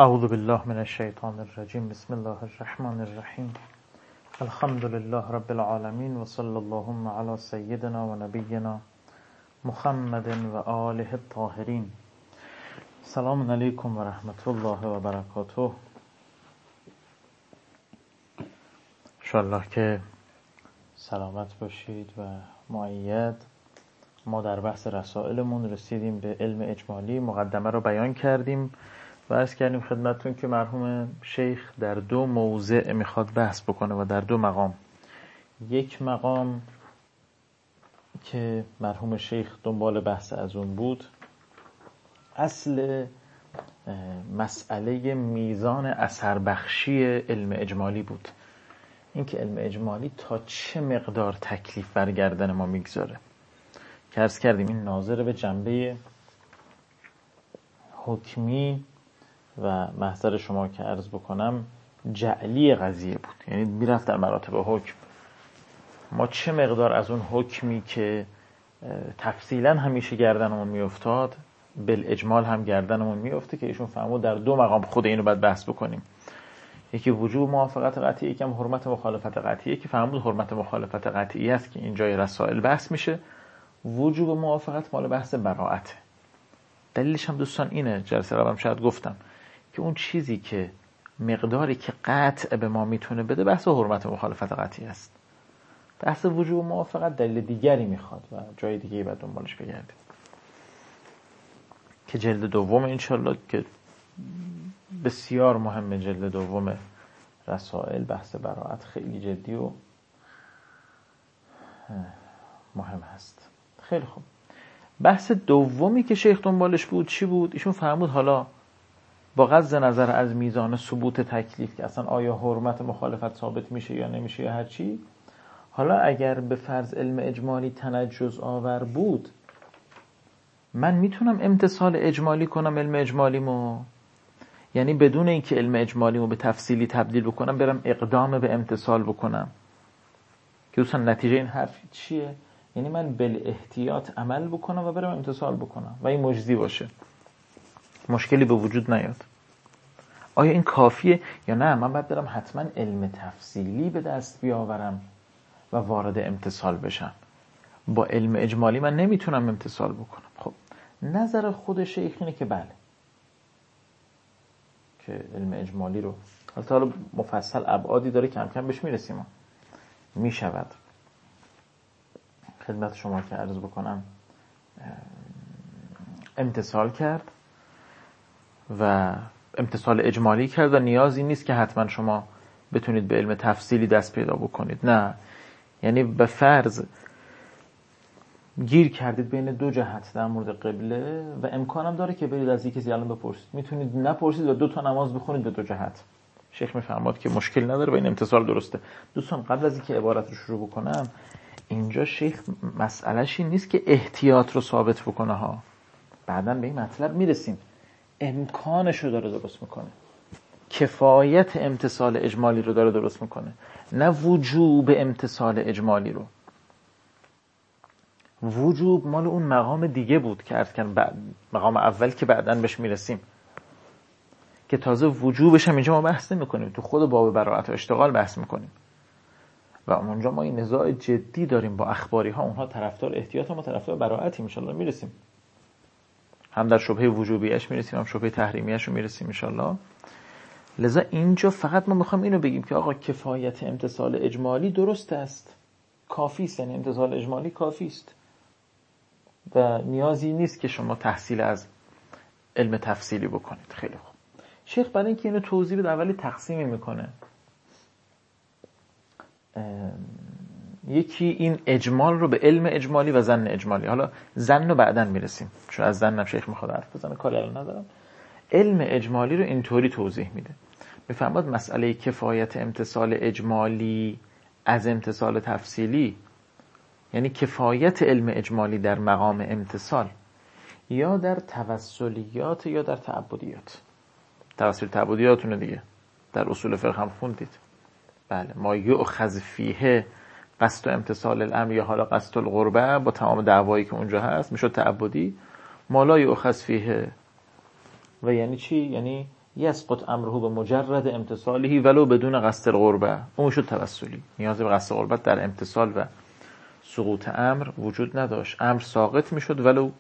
اعوذ بالله من الشیطان الرجیم. بسم الله الرحمن الرحیم. الحمد لله رب العالمین و صلی اللهم علی سیدنا و نبینا محمد و آله الطاهرین. سلام علیکم و رحمت الله و برکاته. انشاءالله که سلامت باشید و مؤید. ما در بحث رسائلمون رسیدیم به علم اجمالی، مقدمه رو بیان کردیم و عرض کردیم خدمتتون که مرحوم شیخ در دو موضع میخواد بحث بکنه و در دو مقام. یک مقام که مرحوم شیخ دنبال بحث از اون بود، اصل مسئله میزان اثر بخشی علم اجمالی بود. اینکه علم اجمالی تا چه مقدار تکلیف بر گردن ما میگذاره که عرض کردیم این ناظر به جنبه حکمی و محضر شما که عرض بکنم جعلی قضیه بود، یعنی میرفت در مراتب حکم. ما چه مقدار از اون حکمی که تفصیلا همیشه گردنمون میافتاد بالاجمال هم گردنمون میافته که ایشون فرمود در دو مقام خود اینو باید بحث بکنیم. یکی وجوب موافقت قطعی، یکم حرمت مخالفت قطعی. که فرمود حرمت مخالفت قطعی است که اینجای رسائل بحث میشه. وجوب موافقت مال بحث براءت. دلیلش هم دوستان اینه، جلسه قبلم شاید گفتم که اون چیزی که مقداری که قطع به ما میتونه بده بحث حرمت مخالفت قطعی است. بحث وجوب موافقت دلیل دیگری میخواد و جای دیگه بعد دنبالش بگردیم که جلد دوم انشالله که بسیار مهمه. جلد دوم رسائل بحث براءت خیلی جدی و مهم هست. خیلی خوب. بحث دومی که شیخ دنبالش بود چی بود؟ ایشون فرمود حالا با غض نظر از میزان ثبوت تکلیف که اصلا آیا حرمت مخالفت ثابت میشه یا نمیشه یا هر چی، حالا اگر به فرض علم اجمالی تنجز آور بود، من میتونم امتثال اجمالی کنم علم اجمالیمو، یعنی بدون اینکه علم اجمالیمو به تفصیلی تبدیل بکنم برم اقدام به امتثال بکنم. که دوستان نتیجه این حرف چیه؟ یعنی من بالاحتیاط عمل بکنم و برم امتثال بکنم و این مجزی باشه، مشکلی به وجود نیاد. آیا این کافیه یا نه من باید برم حتما علم تفصیلی به دست بیاورم و وارد امتثال بشم؟ با علم اجمالی من نمیتونم امتثال بکنم. خب نظر خود شیخ اینه که بله، که علم اجمالی رو حالا مفصل ابعادی داره، کم کم بهش میرسیم، میشود خدمت شما که عرض بکنم امتثال کرد و امتثال اجمالی کرد و نیازی نیست که حتما شما بتونید به علم تفصیلی دست پیدا بکنید. نه، یعنی به فرض گیر کردید بین دو جهت در مورد قبله و امکانم داره که برید از یک کسی الان بپرسید، میتونید نپرسید و 2 نماز بخونید به 2 جهت. شیخ میفرماد که مشکل نداره و این امتثال درسته. دوستان قبل از اینکه عبارت رو شروع بکنم، اینجا شیخ مسئلهش این نیست که احتیاط رو ثابت بکنه ها، بعداً به این مطلب میرسیم. امکانش رو داره درست میکنه، کفایت امتثال اجمالی رو داره درست میکنه، نه وجوب امتثال اجمالی رو. وجوب مال اون مقام دیگه بود که عرض کردم، مقام اول که بعداً بهش میرسیم، که تازه وجوبش هم اینجا ما بحث نمیکنیم، تو خود باب براءت و اشتغال بحث میکنیم و اونجا ما این نزاع جدی داریم با اخباری ها. اونها طرفدار احتیاط، ما طرفدار براءتی. ان شاء الله میرسیم، هم در شبهه وجوبیش میرسیم، هم شبهه تحریمیش رو میرسیم ان شاء الله. لذا اینجا فقط ما میخوام اینو بگیم که آقا کفایت امتثال اجمالی درست است، کافی است، یعنی امتثال اجمالی کافی است و نیازی نیست که شما تحصیل از علم تفصیلی بکنید. خیلی خوب. شیخ برای اینکه اینو توضیح بده اولی تقسیمی میکنه. یکی این اجمال رو به علم اجمالی و ظن اجمالی. حالا ظن رو بعداً میرسیم، چون از ظنم شیخ میخواد حرف بزنه، کاری الان ندارم. علم اجمالی رو اینطوری توضیح میده، میفرماد مسئله کفایت امتثال اجمالی از امتثال تفصیلی، یعنی کفایت علم اجمالی در مقام امتثال یا در توسلیات یا در تعبدیات. توسل تعبدیاتونه دیگه در اصول فقه هم خوندید. بله، ما یؤخذ فیه قصد و امتثال الامر یا حالا قصد القربه، با تمام دعوایی که اونجا هست میشد تعبدی. ما لا یؤخذ فیه و یعنی چی؟ یعنی یسقط امره به مجرد امتصاله ولو بدون قصد القربه. اون شد توسلی. نیاز به قصد قربت در امتصال و سقوط امر وجود نداشت. امر ساقط میشد ولو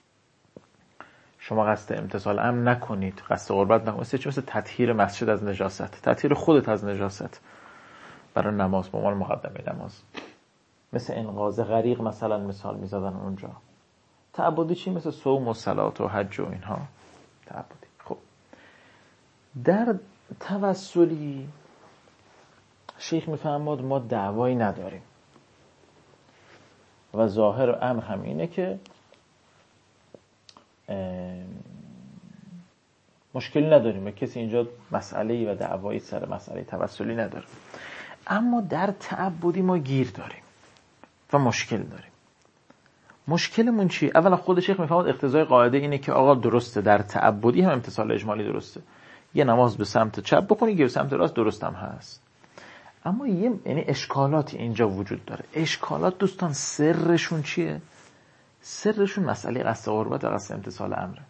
شما قصد امتصال امر نکنید، قصد قربت نکنید. مثل تطهیر مسجد از نجاست، تطهیر خودت از نجاست برای نماز، به عنوان مقدمه نماز. مثل انقاذ غریق مثلا مثال میزدن اونجا. تعبدی چی؟ مثل صوم و صلات و حج و اینها تعبدی. خب در توسلی شیخ میفرماد ما دعوایی نداریم و ظاهر امر هم اینه که مشکلی نداریم و کسی اینجا مسئله‌ای و دعوایی سر مسئله توسلی نداره. اما در تعبدی ما گیر داریم و مشکل داریم. مشکلمون چیه؟ اولا خود شیخ میفهمد اقتضای قاعده اینه که آقا درسته در تعبدی هم امتصال اجمالی درسته، یه نماز به سمت چپ بخونی یه به سمت راست درست هم هست. اما یعنی اشکالاتی اینجا وجود داره. اشکالات دوستان سرشون چیه؟ سرشون مسئله قصد قربت و قصد امتصال امره.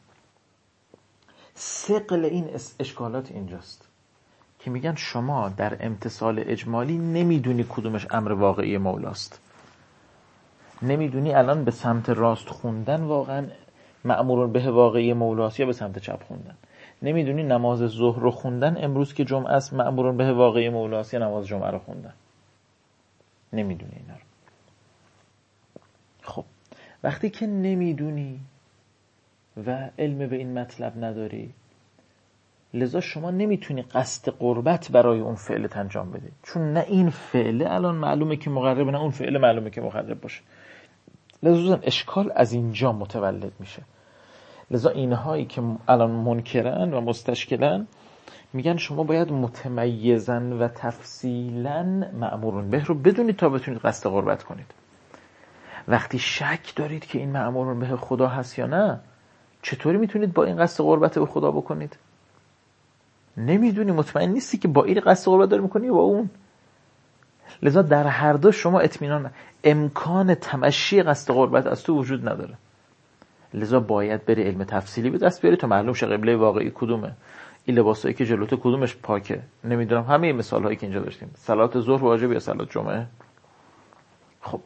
ثقل این اشکالات اینجاست که میگن شما در امتصال اجمالی نمیدونی کدومش امر واقعی مولاست، نمیدونی الان به سمت راست خوندن واقعا مأمور به واقعی مولاست یا به سمت چپ خوندن، نمیدونی نماز ظهر رو خوندن امروز که جمعه است مأمور به واقعی مولاست یا نماز جمعه رو خوندن، نمیدونی اینا رو. خب وقتی که نمیدونی و علم به این مطلب نداری، لذا شما نمیتونی قصد قربت برای اون فعل انجام بدی، چون نه این فعل الان معلومه که مقرب، نه اون فعل معلومه که مخرب باشه. لذا اشکال از اینجا متولد میشه. لذا اینهایی که الان منکرن و مستشکلن میگن شما باید متمیزن و تفصیلا مأمورون به رو بدونید تا بتونید قصد قربت کنید. وقتی شک دارید که این مأمورون به خدا هست یا نه، چطوری میتونید با این قصد قربت به خدا بکنید؟ نمیدونی، مطمئن نیستی که با این قصد قربت داری میکنی یا با اون. لذا در هر دو شما اطمینان، امکان تمشی قصد قربت از تو وجود نداره. لذا باید بری علم تفصیلی به دست بیاری تا معلوم شه قبله واقعی کدومه، این لباسایی که جلوته کدومش پاکه. نمیدونم، همه مثال هایی که اینجا داشتیم، صلات ظهر واجب یا صلات جمعه. خب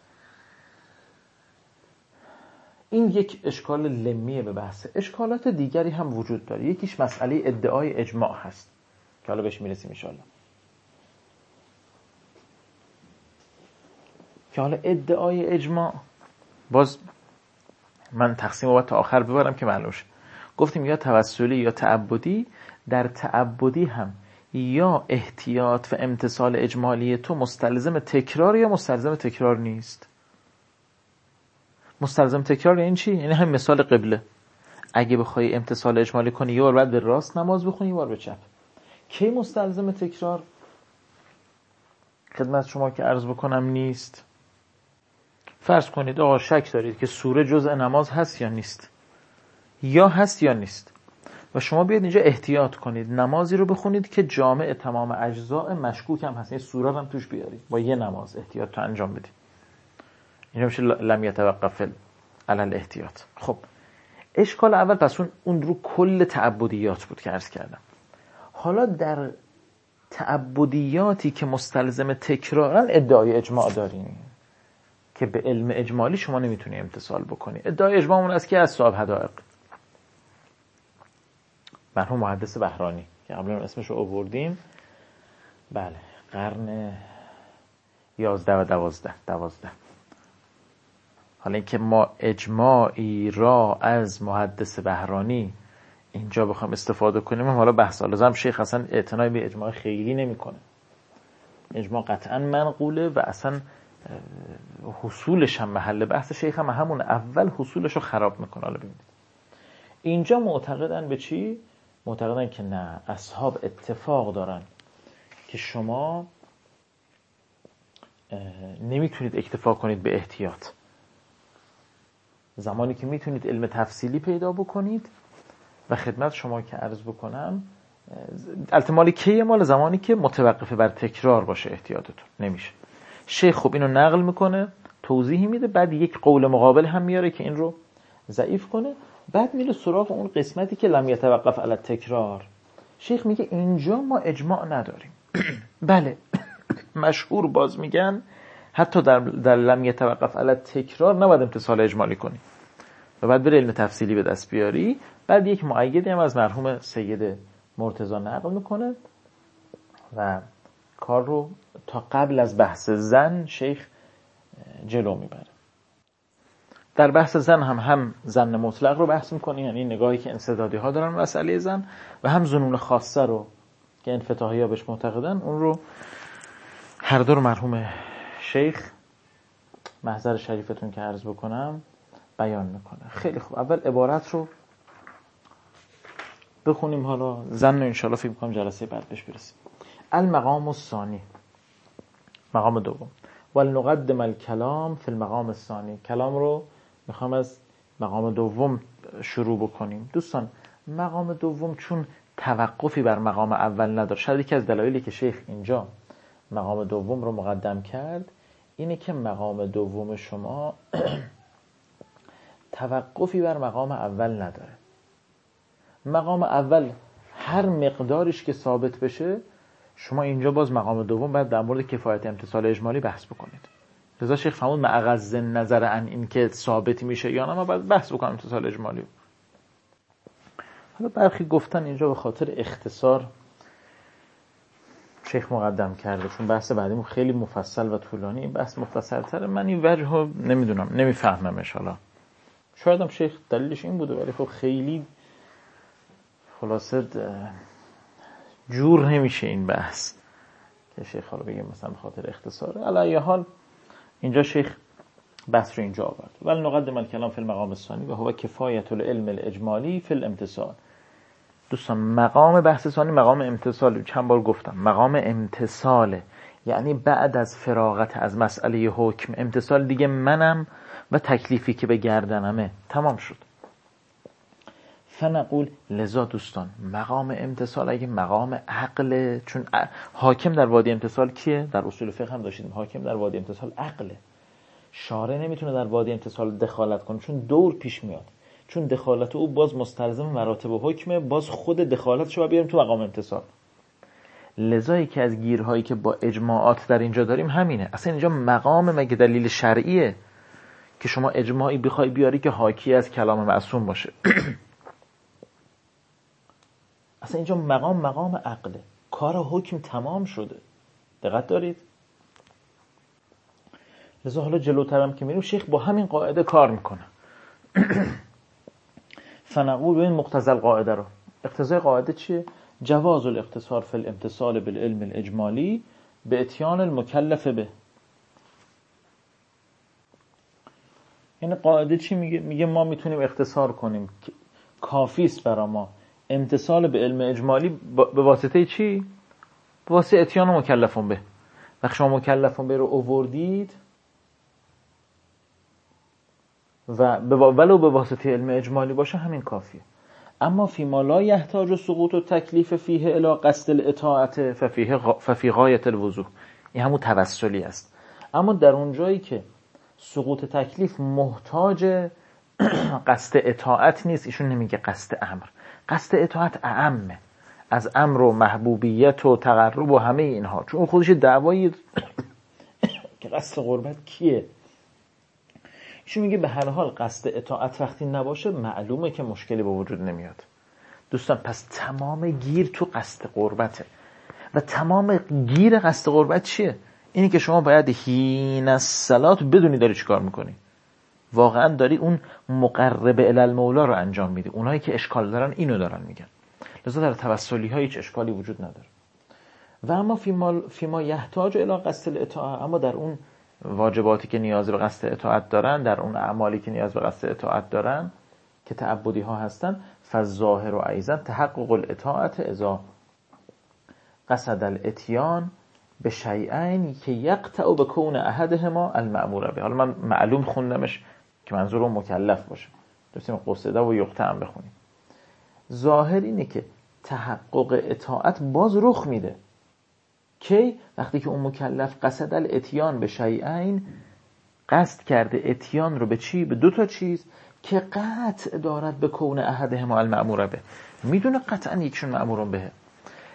این یک اشکال لمیه به بحث. اشکالات دیگری هم وجود داره. یکیش مسئله ادعای اجماع هست که حالا بهش میرسیم ان شاءالله. که حالا ادعای اجماع باز من تقسیم رو باید تا آخر ببرم که معلوم شه. گفتیم یا توسلی یا تعبدی. در تعبدی هم یا احتیاط و امتصال اجمالی تو مستلزم تکرار یا مستلزم تکرار نیست. مستلزم تکرار یعنی چی؟ یعنی هم مثال قبله، اگه بخوای امتصال اجمالی کنی یه بار بعد به راست نماز بخونی یه بار به چپ. کی مستلزم تکرار؟ خدمت شما که عرض بکنم نیست. فرض کنید آقا شک دارید که سوره جزء نماز هست یا نیست، یا هست یا نیست، و شما بیاید اینجا احتیاط کنید نمازی رو بخونید که جامع تمام اجزاء مشکوک هم هست، یعنی سوره هم توش بیارید، با یه نماز احتیاط تو انجام بدید. اینا میشه لم یتوقف علی الاحتیاط. خب اشکال اول پس اون رو کل تعبدیات بود که عرض کردم. حالا در تعبدیاتی که مستلزم تکرارن ادعای اجماع داریم که به علم اجمالی شما نمیتونی امتصال بکنی. ادعای اجماعمون از کی؟ از صاحب حدائق، مرحوم محدث بهرانی که قبلا اسمش رو آوردیم. بله، قرن 11 و 12. حالا اینکه ما اجماعی را از محدث بهرانی اینجا بخوام استفاده کنیم، حالا بحث لازم شیخ اصلا اعتنای به اجماع خیلی نمیکنه. اجماع قطعا منقوله و اصلا حصولش هم محل بحث شیخ هم همون اول حصولش رو خراب میکنه. حالا ببینید اینجا معتقدن به چی؟ معتقدن که نه، اصحاب اتفاق دارن که شما نمیتونید اکتفا کنید به احتیاط. زمانی که میتونید علم تفصیلی پیدا بکنید و خدمت شما که عرض بکنم التمالی کیه؟ مال زمانی که متوقفه بر تکرار باشه احتیاطتون. نمیشه. شیخ خب اینو نقل میکنه، توضیحی میده، بعد یک قول مقابل هم میاره که این رو ضعیف کنه، بعد میره سراغ اون قسمتی که لم یتوقف علی تکرار. شیخ میگه اینجا ما اجماع نداریم. بله مشهور باز میگن حتی در لم یتوقف علی تکرار نباید امتصال اجمالی کنی و بعد بر علم تفصیلی به دست بیاری. بعد یک مؤیدی هم از مرحوم سید مرتضی نقل میکنه و کار رو تا قبل از بحث زن شیخ جلو میبره. در بحث زن هم زن مطلق رو بحث میکنه، یعنی نگاهی که انسدادی ها دارن مسئله زن، و هم ظنون خاصه رو که انفتاحی ها بهش معتقدن، اون رو هر دو رو مرحوم شیخ محضر شریفتون که عرض بکنم بیان میکنه. خیلی خوب، اول عبارت رو بخونیم، حالا زن رو انشاءالله فکر میکنم جلسه بعد بهش برسیم. المقام الثانی، مقام دوم. ولنقدم الکلام فی المقام الثانی، کلام رو میخوام از مقام دوم شروع بکنیم. دوستان مقام دوم چون توقفی بر مقام اول نداره، شاید یکی از دلایلی که شیخ اینجا مقام دوم رو مقدم کرد اینه که مقام دوم شما توقفی بر مقام اول نداره. مقام اول هر مقدارش که ثابت بشه، شما اینجا باز مقام دوم باید در مورد کفایت امتصال اجمالی بحث بکنید. لذا شیخ فرمود معغض نظر عن این که ثابت میشه یا نه، ما باید بحث بکنیم امتصال اجمالی. حالا برخی گفتن اینجا به خاطر اختصار شیخ مقدم کرده، چون بحث بعدیمون خیلی مفصل و طولانی، این بحث مختصرتره. من این وجه رو نمیدونم، نمیفهممش. حالا شاید هم شیخ دلیلش این بوده، ولی خب خیلی خلاصه جور نمیشه این بحث که شیخ حالا بگه مثلا به خاطر اختصاره. علی ای حال اینجا شیخ بحث رو اینجا آورد. ولی نقدم الکلام فی المقام الثانی و هو کفایت العلم الاجمالی فی الامتصال. دوستان مقام بحث ثانی مقام امتصال، چند بار گفتم مقام امتصاله، یعنی بعد از فراغت از مسئله حکم امتصال دیگه منم و تکلیفی که به گردنمه تمام شد. فنقول لذا دوستان مقام امتصال اگه مقام عقله، چون حاکم در وادی امتصال کیه؟ در اصول فقه هم داشتیم حاکم در وادی امتصال عقله. شارع نمیتونه در وادی امتصال دخالت کنه چون دور پیش میاد، چون دخالت او باز مستلزم مراتب و حکمه، باز خود دخالتش رو بیاریم تو مقام امتصال. لذایی که از گیرهایی که با اجماعات در اینجا داریم همینه. اصلا اینجا مقام مگه دلیل شرعیه که شما اجماعی بخوای بیاری که حاکی از کلام معصوم باشه؟ اصلا اینجا مقام عقله، کار حکم تمام شده. دقت دارید؟ لذا حالا جلوترم که میریم شیخ با همین قاعده کار میکنه. فنقول ببین مقتضی القاعده رو، اقتضای قاعده چیه؟ جواز الاقتصار فی الامتصال بالعلم الاجمالی به اتیان المکلف به. این قاعده چی میگه؟ میگه ما میتونیم اختصار کنیم، کافی است برای ما امتصال به علم اجمالی به واسطه چی؟ به واسطه اتیان مکلفون به. وقتی شما مکلفون به رو آوردید و ولو به واسطه علم اجمالی باشه همین کافیه. اما فیما لا یحتاج سقوط و تکلیف فیه الی قصد الاطاعت ففی غایة الوضوح، این همون توسلی است. اما در اون جایی که سقوط تکلیف محتاج قصد اطاعت نیست، ایشون نمیگه قصد امر، قصد اطاعت اعمه از امر و محبوبیت و تقرب و همه اینها، چون خودش دعوایی که قصد قربت کیه. ایشون میگه به هر حال قصد اطاعت وقتی نباشه معلومه که مشکلی به وجود نمیاد. دوستان پس تمام گیر تو قصد قربته و تمام گیر قصد قربت چیه؟ اینی که شما باید حین الصلاة بدونی داری چی کار میکنی، واقعا داری اون مقرب الی المولا رو انجام میدی. اونایی که اشکال دارن اینو دارن میگن. لذا در توسلی ها هیچ اشکالی وجود نداره. و اما فیما یحتاج الی قصد الاطاعه، اما در اون واجباتی که نیاز به قصد اطاعت دارن، در اون اعمالی که نیاز به قصد اطاعت دارن که تعبدی ها هستن، فالظاهر و ایضا تحقق الاطاعت اذا قصد الاتیان به شیئین که یقطع به کون احدهما المأمور به. حالا من معلوم خوندمش که منظور اون مکلف باشه، داشتیم قصده و یقطع هم بخونیم. ظاهر اینه که تحقق اطاعت باز رخ میده کی؟ وقتی که اون مکلف قصد الاتیان به شیئین، قصد کرده اتیان رو به چی؟ به دو تا چیز که قطع دارد به کون احدهما المأمور به، میدونه قطعا یکشون مأمورون به.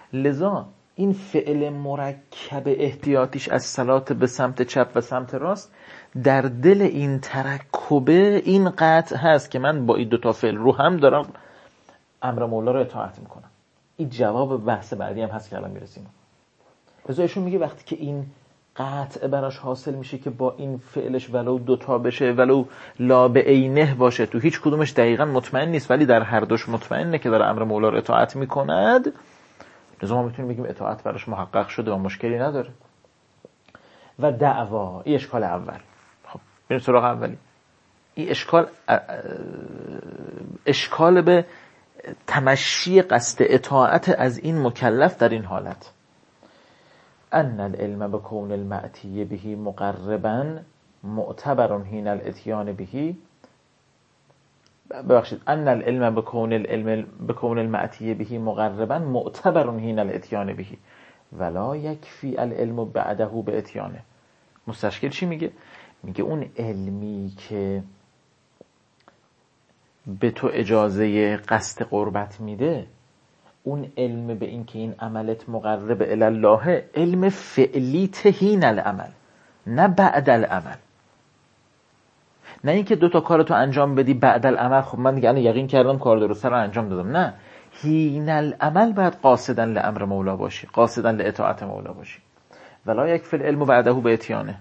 لذا این فعل مرکب احتیاطیش از صلات به سمت چپ و سمت راست در دل این ترکبه این قطع هست که من با این دوتا فعل رو هم دارم امر مولا رو اطاعت میکنم. این جواب بحث بعدی هم هست که الان میرسیم. لذا ایشون میگه وقتی که این قطع براش حاصل میشه که با این فعلش ولو دوتا بشه، ولو لا به عینه باشه، تو هیچ کدومش دقیقاً مطمئن نیست ولی در هر دوش مطمئنه که داره امر مولا رو اطاعت میکند، لذا ما میتونیم بگیم اطاعت براش محقق شده و مشکلی نداره. و دعوا، این اشکال اول. خب بریم سراغ اولی. این اشکال به تمشی قصد اطاعت از این مکلف در این حالت. ان العلم بكون المأتی به مقربا معتبر حين الاتيان به، ببخشید، ان العلم بكون المأتی به مقربا معتبر حين الاتيان به ولا يكفي العلم بعده باتیانه. مستشکل چی میگه؟ میگه اون علمی که به تو اجازه قصد قربت میده، اون علم به این که این عملت مقرب الله، علم فعلی تهین العمل، نه بعد العمل. نه اینکه دو تا کارتو انجام بدی بعد العمل خب من دیگه یقین کردم کار درسته رو انجام دادم. نه، هین العمل باید قاصدن لامر مولا باشی، قاصدن لاطاعت مولا باشی. ولا یکفی العلم بعده باتیانه.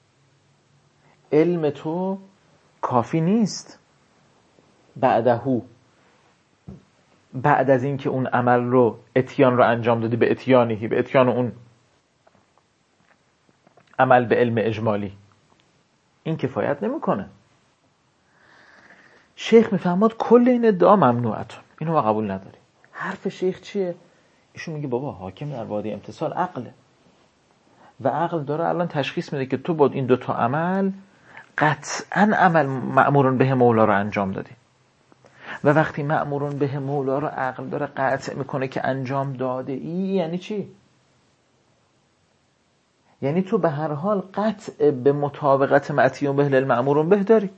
علم تو کافی نیست بعدهو، بعد از این که اون عمل رو اتیان رو انجام دادی به اتیانهی، به اتیان اون عمل به علم اجمالی، این کفایت نمیکنه. شیخ میفهمد کل این ادعا ممنوعتون، اینو ما قبول نداریم. حرف شیخ چیه؟ ایشون میگه بابا حاکم در وادی امتثال عقله و عقل داره الان تشخیص میده که تو با این دوتا عمل قطعا عمل مأمورون به مولا رو انجام دادی و وقتی مأمورون به مولا رو عقل داره قطع میکنه که انجام داده ای، یعنی چی؟ یعنی تو به هر حال قطع به مطابقت مأتیون به المأمورون به داری.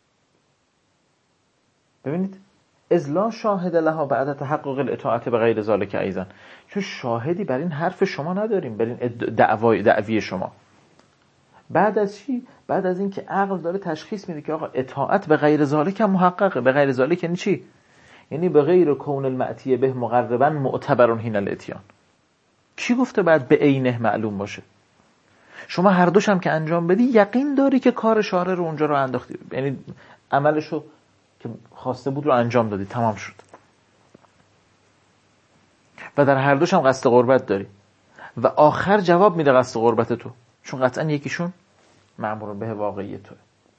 ببینید اذ لا شاهد لها بعد تحقق الاطاعت به غیر ذلک ایضا، چون شاهدی بر این حرف شما نداریم، بر این دعوی شما. بعد از چی؟ بعد از این که عقل داره تشخیص میده که آقا اطاعت به غیر ذالک هم محققه. به غیر ذالک یعنی چی؟ یعنی به غیر کون المأتی به مقربا معتبر حین الاتیان. کی گفته بعد به عینه معلوم باشه؟ شما هر دوش هم که انجام بدی یقین داری که کار شارع رو اونجا رو انداختی، یعنی عملشو که خواسته بود رو انجام دادی، تمام شد. و در هر دوش هم قصد قربت داری و آخر جواب میده قصد قربت تو، چون قطعا یکیشون مأمور به واقعی توه.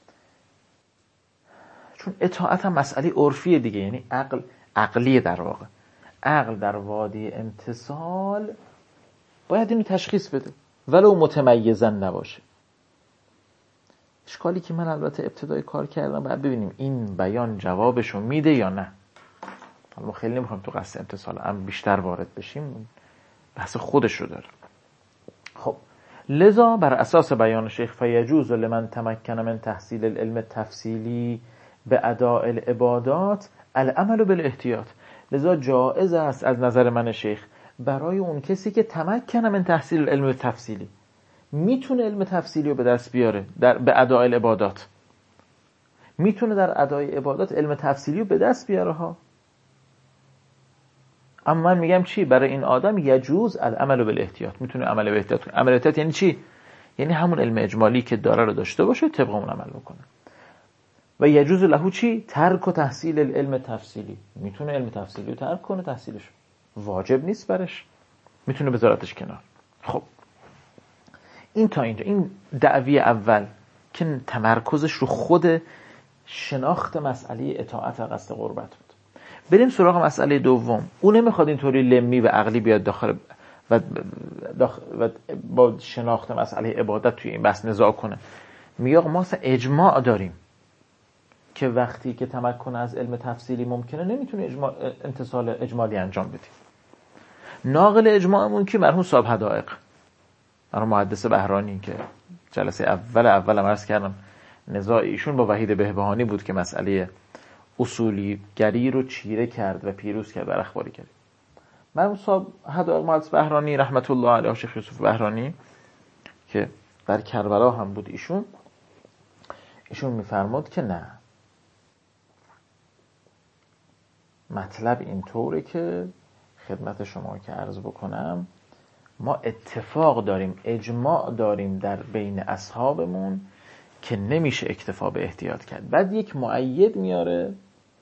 چون اطاعت هم مسئله عرفیه دیگه، یعنی عقلیه در واقع. عقل در وادی امتثال باید اینو تشخیص بده ولو متمیزن نباشه. اشکالی که من البته ابتدای کار کردم باید ببینیم این بیان جوابشو میده یا نه. ما خیلی نمیخوایم تو قصد امتثال هم بیشتر وارد بشیم، بحث خودش رو داره. خب لذا بر اساس بیان شیخ فیجوز لمن تمکن من تحصیل العلم التفصیلی به اداء العبادات العمل بالاحتیاط. لذا جائز است از نظر من شیخ برای اون کسی که تمکن من تحصیل العلم التفصیلی، میتونه علم تفصیلی رو به دست بیاره به اداء العبادات، میتونه در ادای عبادات علم تفصیلی رو به دست بیاره ها. اما من میگم چی؟ برای این آدم یجوز العمل بالاحتیاط، میتونه عمل به احتیاط کنه. عمل احتیاط یعنی چی؟ یعنی همون علم اجمالی که داره رو داشته باشه، طبق اون عمل بکنه. و یجوز له چی؟ ترک و تحصیل العلم تفصیلی، میتونه علم تفصیلی رو ترک کنه، تحصیلش واجب نیست برش، میتونه بذارتش کنار. خب این تا اینجا این دعوی اول که تمرکزش رو خود شناخت مسئله اطاعت و قصد قربت بود. بریم سراغ مسئله دوم. اون نمیخواد اینطوری لمی و عقلی بیاد داخل و با شناخت مسئله عبادت توی این بحث نزاع کنه. میگه ما اجماع داریم که وقتی که تمکن از علم تفصیلی ممکنه نمیتونه امتثال اجمالی انجام بدی. ناقل اجماعمون که مرحوم صاحب حدائق، مرحوم محدث بهرانی که جلسه اول عرض کردم نزاع ایشون با وحید بهبهانی بود که مسئله اصولی گری رو چیره کرد و پیروز کرد، بر اخباری کرد. مرحوم صاحب حدائق مهندس بهرانی رحمت الله علیه، شیخ یوسف بهرانی که در کربلا هم بود، ایشون میفرماد که نه، مطلب اینطوره که خدمت شما که عرض بکنم، ما اتفاق داریم، اجماع داریم در بین اصحابمون که نمیشه اکتفا به احتیاط کرد. بعد یک مؤید میاره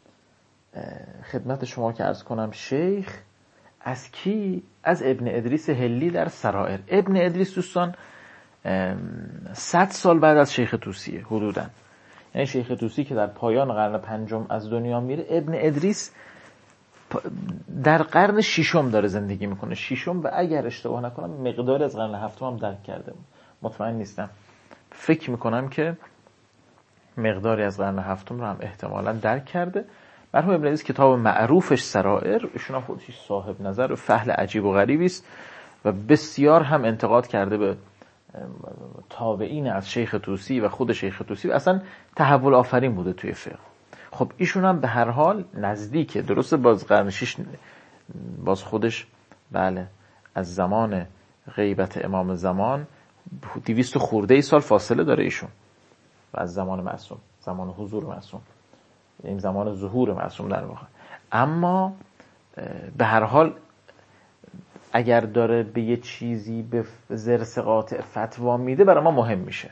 خدمت شما که عرض کنم شیخ، از کی؟ از ابن ادریس هلی در سرائر. ابن ادریس دوستان 100 سال بعد از شیخ طوسیه حدوداً، یعنی شیخ طوسی که در پایان قرن پنجم از دنیا میره، ابن ادریس در قرن ششم داره زندگی میکنه، ششم، و اگر اشتباه نکنم مقداری از قرن هفتم هم درک کرده، مطمئن نیستم، فکر میکنم که مقداری از قرن هفتم رو هم احتمالاً درک کرده. مرحوم ابن ادریس کتاب معروفش سرائر، ایشون هم خودش صاحب نظر و فحل عجیب و غریبی است و بسیار هم انتقاد کرده به تابعین از شیخ طوسی و خود شیخ طوسی و اصلا تحول آفرین بوده توی فقه. خب ایشون هم به هر حال نزدیکه، درسته باز قرن 6 باز خودش بله از زمان غیبت امام زمان 200 خورده ای سال فاصله داره ایشون و از زمان معصوم، زمان حضور معصوم، این زمان ظهور معصوم در واقع. اما به هر حال اگر داره به یه چیزی به زرس قاطع فتوا میده، برای ما مهم میشه،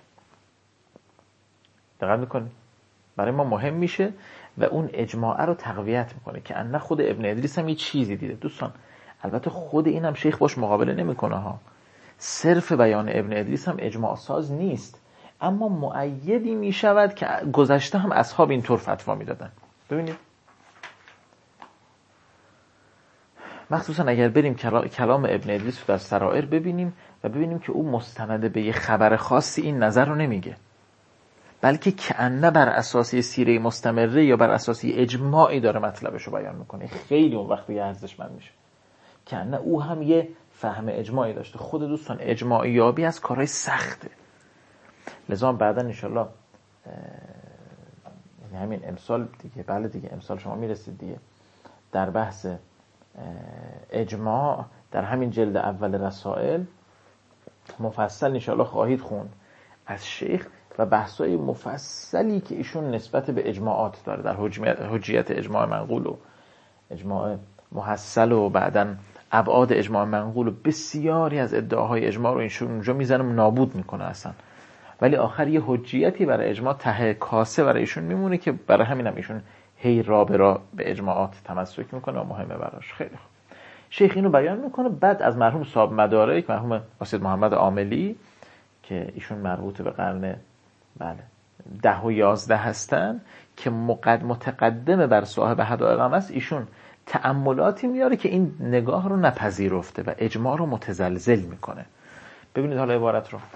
دقت میکنی؟ برای ما مهم میشه و اون اجماع رو تقویت میکنه که ان خود ابن ادریس هم یه چیزی دیده. دوستان البته خود این هم شیخ باش مقابله نمیکنه ها، صرف بیان ابن ادریس هم اجماع ساز نیست، اما مؤیدی میشود که گذشته هم اصحاب اینطور فتوا میدادن. ببینید مخصوصا اگر بریم کلام ابن ادریس رو در سرائر ببینیم و ببینیم که او مستند به یه خبر خاصی این نظر رو نمیگه، بلکه کأنه بر اساسی سیره مستمره یا بر اساسی اجماعی داره مطلبش رو بیان میکنه. خیلی اون وقت دیگه ارزشمند میشه، کأنه او هم یه فهم اجماعی داشته. خود دوستان اجماعی یابی از کارهای سخته، لذا بعدا انشالله یعنی همین امسال دیگه، بله دیگه امسال شما میرسید دیگه در بحث اجماع در همین جلد اول رسائل مفصل انشاءالله خواهید خوند از شیخ و بحثای مفصلی که ایشون نسبت به اجماعات داره در حجیت اجماع منقول و اجماع محصل و بعداً ابعاد اجماع منقول و بسیاری از ادعاهای اجماع رو ایشون اونجا میزنه نابود میکنه اصلا، ولی آخر یه حجیتی برای اجماع ته کاسه برای ایشون میمونه که برای همین هم ایشون هی به اجماعات تمسک میکنه و مهمه براش. خیلی خوب، شیخ اینو بیان میکنه. بعد از مرحوم صاحب مدارک، مرحوم اسید محمد عاملی که ایشون مربوط به قرن 10 و 11 هستن که متقدم بر صاحب حدائق هم است، ایشون تأملاتی میاره که این نگاه رو نپذیرفته و اجماع رو متزلزل میکنه. ببینید حالا عبارت رو،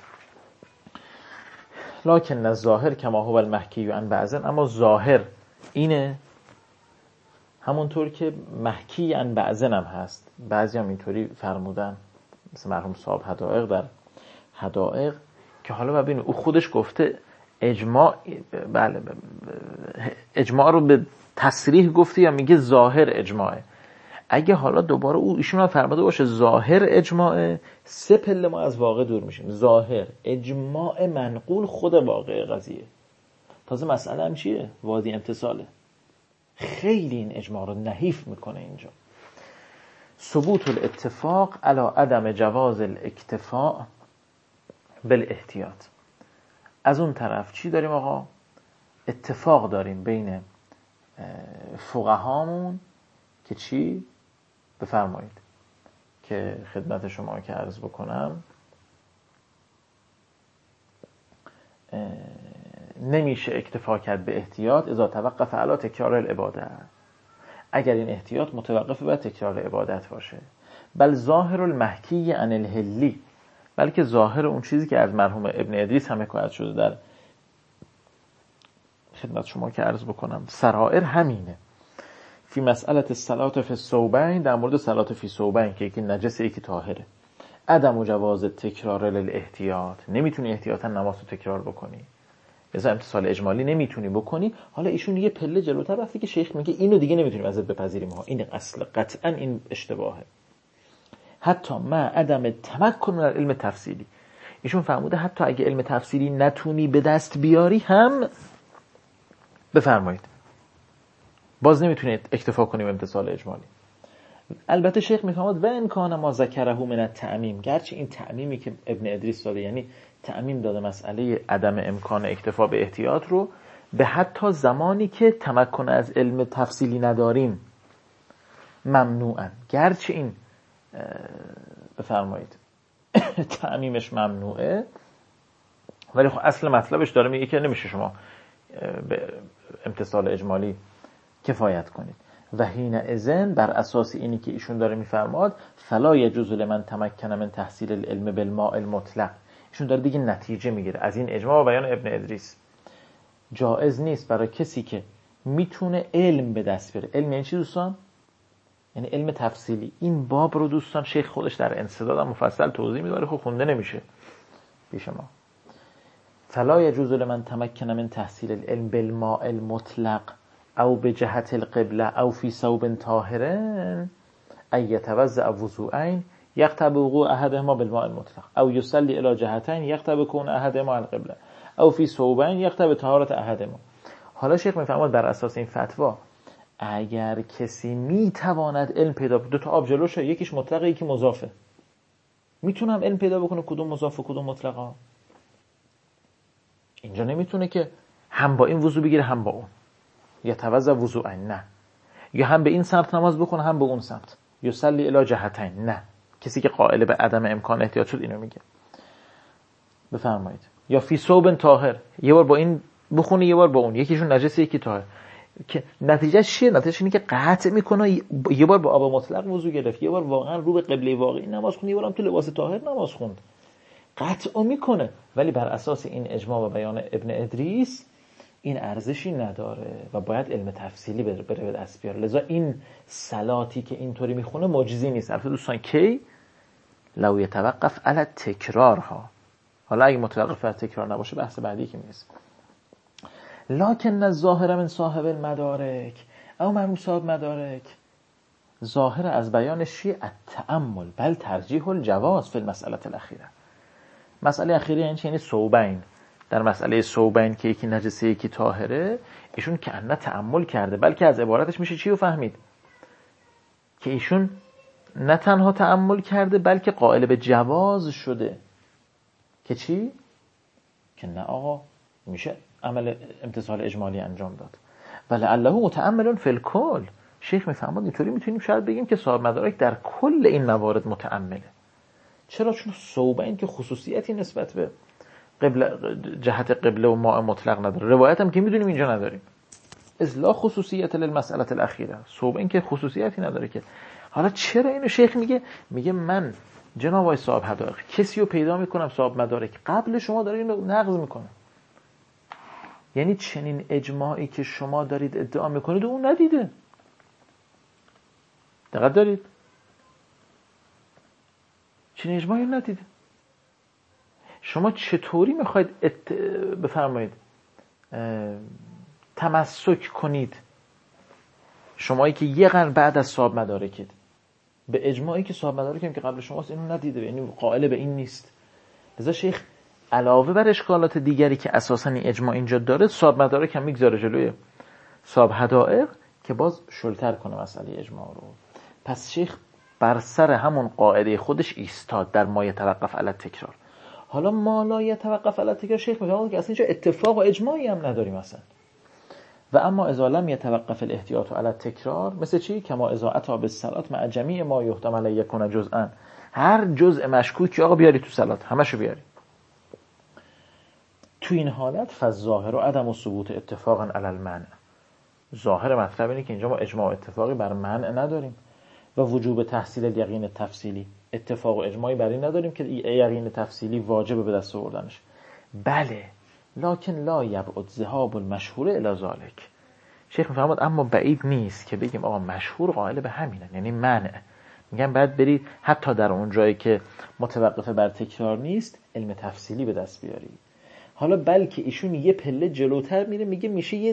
لکن الظاهر کما هو المحکی عن بعض، اما ظاهر اینه همونطور که محکی عن بعض هم هست. بعضی هم اینطوری فرمودن مثل مرحوم صاحب حدائق در حدائق که حالا ببینید او خودش گفته اجماع، بله اجماع رو به تصریح گفته یا میگه ظاهر اجماعه. اگه حالا دوباره او ایشون هم فرموده باشه ظاهر اجماعه، سه پله ما از واقع دور میشیم. ظاهر اجماع منقول خود واقع قضیه، تازه مسئله هم چیه؟ وادی امتصاله. خیلی این اجماع رو نحیف میکنه اینجا. ثبوت الاتفاق علی عدم جواز الاکتفاء بالاحتیاط. از اون طرف چی داریم آقا؟ اتفاق داریم بین فقهامون که چی؟ بفرمایید که خدمت شما که عرض بکنم نمیشه اکتفا کرد به احتیاط اذا توقف علی تکرار العبادت، اگر این احتیاط متوقف بر تکرار عبادت باشه. بل ظاهر المحکی عن الهلی، بلکه ظاهر اون چیزی که از مرحوم ابن ادریس هم حکایت شده در خدمت شما که عرض بکنم سرائر همینه. فی مسئله الصلاة فی الثوبین، در مورد صلات فی ثوبین که یکی نجسه یکی طاهره، عدم جواز تکرار للاحتیاط، نمیتونی احتیاطا نماز رو تکرار بکنی، لذا امتصال اجمالی نمیتونی بکنی. حالا ایشون یه پله جلوتر رفته که شیخ میگه اینو دیگه نمیتونیم ازت بپذیریم ها، این اصل قطعا این اشتباهه. حتی مع عدم تمکن در علم تفصیلی. ایشون فرموده حتی اگه علم تفصیلی نتونی به دست بیاری هم بفرمایید باز نمیتونید اکتفا کنیم امتصال اجمالی. البته شیخ میفرماد و ان کان ما ذکره من التعمیم، گرچه این تعمیمی که ابن ادریس داده یعنی تعمیم داده مسئله عدم امکان اکتفا به احتیاط رو به حتی زمانی که تمکن از علم تفصیلی نداریم ممنوعا، گرچه این بفرمایید تعمیمش ممنوعه ولی خب اصل مطلبش داره میگه که نمیشه شما به امتصال اجمالی کفایت کنید. و حین اذن بر اساس اینی که ایشون داره میفرماد فلا یجوز لمن تمکن من تحصیل العلم بالماء المطلق، ایشون داره دیگه نتیجه میگیره از این اجماع و بیان ابن ادریس. جایز نیست برای کسی که میتونه علم به دست بیاره. علم یعنی چی دوستان؟ یعنی علم تفصیلی. این باب رو دوستان شیخ خودش در انسداد مفصل توضیح میده، خب خونده نمیشه پیش ما. فلا یجوز لمن تمکن من تحصیل العلم بالماء المطلق او به جهت القبله او فی ثوب طاهر ان یتوضأ وضوءین یقتب وقوع احدهما بالماء المطلق او یصلی الی جهتین یقتب کون احدهما القبله او فی ثوبین یقتب طهارت احدهما. حالا شیخ میفرماد بر اساس این فتوا اگر کسی میتواند علم پیدا کنه، دو تا آب جلوشه، یکیش مطلقه یکی مضافه، میتونم علم پیدا بکنه کدوم مضاف و کدوم مطلقه؟ اینجا نمیتونه که هم با این وضو بگیره هم با اون، یا توضأ وضوءین، نه، یا هم به این سمت نماز بخونه هم به اون سمت، یصلی الی جهتین، نه. کسی که قائل به عدم امکان احتیاط شد اینو میگه. بفرمایید. یا فی ثوب طاهر، یه بار با این بخونه یه بار با اون، یکیشون نجسه یکی طاهر، که نتیجه چیه؟ نتیجه اینه که قطع میکنه یه بار با آب مطلق وضو گرفت، یه بار واقعا رو به قبله واقعی نماز خوند، یه بار هم تو لباس طاهر نماز خوند، قطع میکنه. ولی بر اساس این اجماع و بیان ابن ادریس این ارزشی نداره و باید علم تفصیلی بره به دست بیاره. لذا این صلاتی که اینطوری میخونه معجزه‌ای نیست. البته دوستان کی لو یتوقف علی تکرارها، حالا اگه متوقف علی تکرار نباشه بحث بعدی که میرسه. لکن الظاهر من صاحب المدارک او مرحوم صاحب مدارک، ظاهر از بیانش چیه؟ التأمل بل ترجیح الجواز فی المسئله الاخیره. مسئله اخیره یعنی ثوبین. در مسئله ثوبین که یکی نجسه یکی طاهره، ایشون که انه تأمل کرده، بلکه از عبارتش میشه چی رو فهمید؟ که ایشون نه تنها تأمل کرده بلکه قائل به جواز شده. که چی؟ که نه آقا میشه عمل امتصال اجمالی انجام داد. ولعله متأمل فی الکل. شیخ میفهمد اینطوری میتونیم شاید بگیم که صاحب مدارک در کل این موارد متأمله. چرا؟ چون ثوبین که خصوصیتی نسبت به قبله، جهت قبله و ماء مطلق نداره. روایت هم که میدونیم اینجا نداریم. لا خصوصیت للمسئله الاخیره. ثوبین که خصوصیتی نداره که. حالا چرا اینو شیخ میگه من جناب آقای صاحب مدارک کسی رو پیدا میکنم صاحب مدارک قبل شما داره اینو نقض میکنه. یعنی چنین اجماعی که شما دارید ادعا میکنید اون ندیده. دقت دارید؟ چنین اجماعی ندیده. شما چطوری میخواید بفرمایید تمسک کنید شمایی که یه قرن بعد از صاحب مدارکید به اجماعی که صاحب مدارکیم که قبل شماست اینو ندیده، یعنی قائل به این نیست. لذا شیخ علاوه بر اشکالات دیگری که اساساً این اجماع اینجا داره، صاحب مدارک هم میگذاره جلوی صاحب حدائق که باز شلتر کنه مسئله اجماع رو. پس شیخ بر سر همون قاعده خودش ایستاد در ما یتوقف علی تکرار. حالا ما لا یتوقف علی تکرار شیخ میگه که اصلا اینجا اتفاق و اجماعی هم نداریم اصلا. و اما اذا لم یتوقف الاحتیاط علی تکرار، مثل چی؟ کما اذا اتی بالصلاه مع جمیع ما یحتمل یکون جزءا، هر جزء مشکوکی آقا بیاری تو صلات، همشو بیاری. تو این حالت فالظاهر و عدم ثبوت اتفاقا علی المنع. ظاهر مطلب اینه که اینجا ما اجماع و اتفاقی بر منع نداریم و وجوب تحصیل الیقین تفصیلی، اتفاق و اجماعی بر این نداریم که یقین تفصیلی واجب به دست آوردنش. بله لکن لا یبعد ذهاب المشهور الی ذلک. شیخ میفرماد اما بعید نیست که بگیم آقا مشهور قائل به همینن، یعنی منع. میگن بعد برید حتی در اون جایی که متوقف بر تکرار نیست علم تفصیلی به دست بیاری. حالا بلکه ایشون یه پله جلوتر میره، میگه میشه یه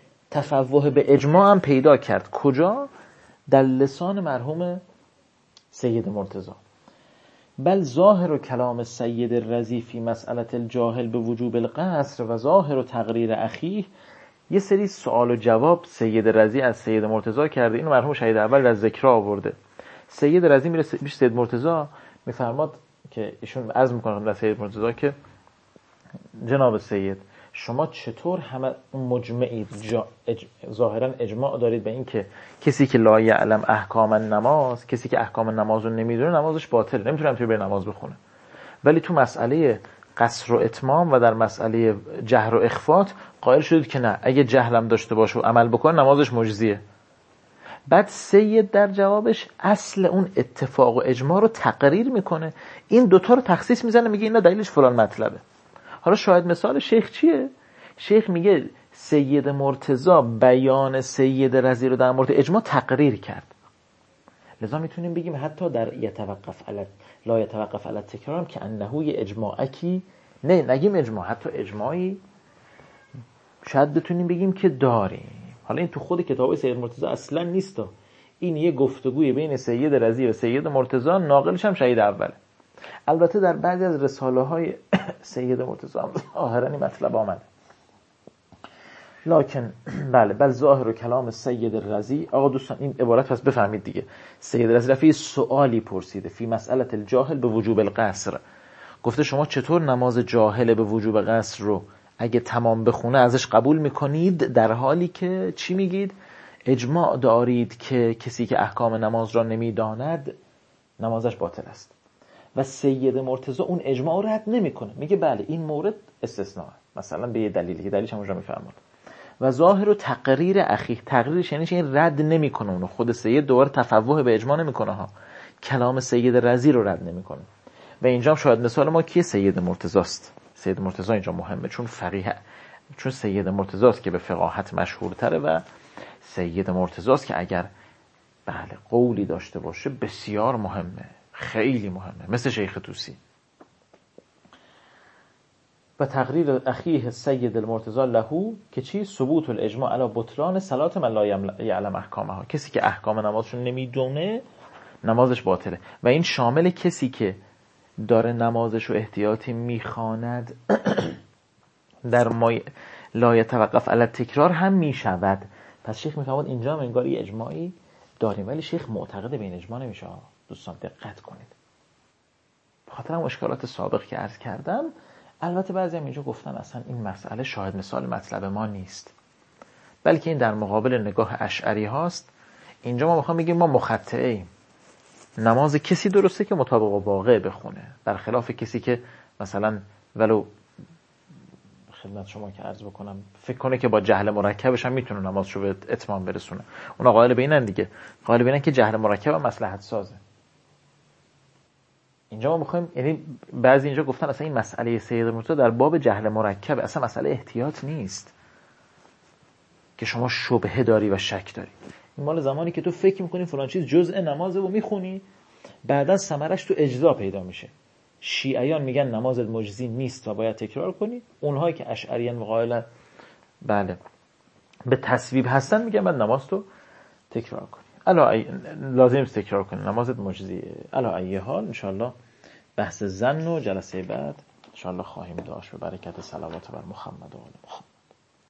تفوه به اجماع هم پیدا کرد. کجا؟ در لسان مرحوم سید مرتضی. بل ظاهر و کلام سید الرضی فی مسئله الجاهل به وجوب القصر و ظاهر و تقریر اخیه. یه سری سوال و جواب سید رضی از سید مرتضی کرده. اینو مرحوم شهید اول از ذکر آورده. سید رضی میره پیش سید مرتضی، میفرماد که ایشون عرض میکنه در سید مرتضی که جناب سید شما چطور همه مجمعید، ظاهرا اجماع دارید به این که کسی که لا یعلم احکام النماز، کسی که احکام نماز رو نمیدونه نمازش باطله، نمیتونه همینطوری بره نماز بخونه، ولی تو مسئله قصر و اتمام و در مسئله جهر و اخفات قائل شدید که نه، اگه جهلم داشته باشه و عمل بکنه نمازش مجزیه. بعد سید در جوابش اصل اون اتفاق و اجماع رو تقریر میکنه، این دوتا رو تخصیص میزنه، میگه اینا دلیلش فلان مطلبه. حالا شاید مثال شیخ چیه؟ شیخ میگه سید مرتضی بیان سید رضی رو در مورد اجماع تقریر کرد، لذا میتونیم بگیم حتی در لا یتوقف علی تکرار که انه اجماعکی، نه نگیم اجماع، حتی اجماعی شاید بتونیم بگیم که داریم. حالا این تو خود کتاب سید مرتضی اصلا نیست، این یه گفتگوی بین سید رضی و سید مرتضی، ناقلش هم شهید اوله. البته در بعضی از رساله های سید مرتضی هم ظاهرا این مطلب آمده، لکن بل ظاهر و کلام سید رضی. آقا دوستان این عبارت پس بفهمید دیگه، سید رضی رفی سوالی پرسیده فی مسئله الجاهل به وجوب القصر، گفته شما چطور نماز جاهل به وجوب قصر رو اگه تمام بخونه ازش قبول میکنید، در حالی که چی میگید؟ اجماع دارید که کسی که احکام نماز را نمیداند نمازش باطل است. و سید مرتضی اون اجماع رو رد نمیکنه، میگه بله این مورد استثناء، مثلا به یه دلیلی که دلیلش هم اونجا میفرماد. و ظاهر و تقریر اخیه، تقریرش یعنی این رد نمیکنه اونو، خود سید دوباره تفوه به اجماع نمیکنه ها، کلام سید رضی رو رد نمیکنه. و اینجا هم شاید مثال ما کیه؟ سید مرتضی است. سید مرتضی اینجا مهمه چون فقیه، چون سید مرتضی است که به فقاهت مشهورتره و سید مرتضی است که اگر بله قولی داشته باشه بسیار مهمه، خیلی مهمه، مثل شیخ طوسی. و تقریر اخیه سید المرتضی لهو که چی؟ ثبوت الاجماع علی بطلان صلات من لا یعلم احکامها، کسی که احکام نمازشون نمیدونه نمازش باطله. و این شامل کسی که داره نمازش رو احتیاطی میخواند در لا یتوقف علی تکرار هم میشود. پس شیخ میفهمد اینجا هم انگار یه اجماعی داریم، ولی شیخ معتقد به این اجماع نمیشه. دوستان دقت کنید، بخاطر هم اشکالات سابق که عرض کردم. البته بعضی هم اینجا گفتن اصلا این مسئله شاهد مثال مطلب ما نیست، بلکه این در مقابل نگاه اشعری هاست. اینجا ما میخوام بگیم ما مخطئه ایم، نماز کسی درسته که مطابق با واقع بخونه، برخلاف کسی که مثلا ولو خدمت شما که عرض بکنم فکر کنه که با جهل مرکبش هم میتونه نمازشو به اتمام برسونه. اونا قائل به اینن دیگه، قائل به اینن که جهل مرکب هم مصلحت سازه. اینجا ما میخوایم، یعنی بعضی اینجا گفتن اصلا این مسئله سید مرتضی در باب جهل مرکب، اصلا مسئله احتیاط نیست که شما شبهه داری و شک داری. این مال زمانی که تو فکر میکنی فلان چیز جزء نمازه و میخونی، بعدا ثمرش تو اجزا پیدا میشه. شیعیان میگن نماز مجزی نیست و باید تکرار کنی، اونهایی که اشعریان مقایلن بله به تصویب هستن میگن بعد نماز تو تکرار کنی، لازم است تکرار کنی، نمازت مجزیه. علا ای حال انشاءالله بحث زن و جلسه بعد انشاءالله خواهیم داشت به برکت صلوات بر محمد و آل محمد.